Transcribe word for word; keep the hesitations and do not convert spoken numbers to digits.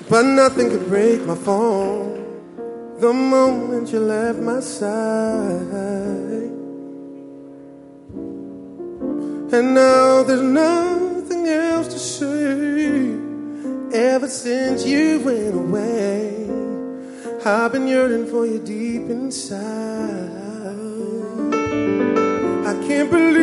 but nothing could break my fall the moment you left my side. And now there's nothing else to say. Ever since you went away, I've been yearning for you deep inside. I can't believe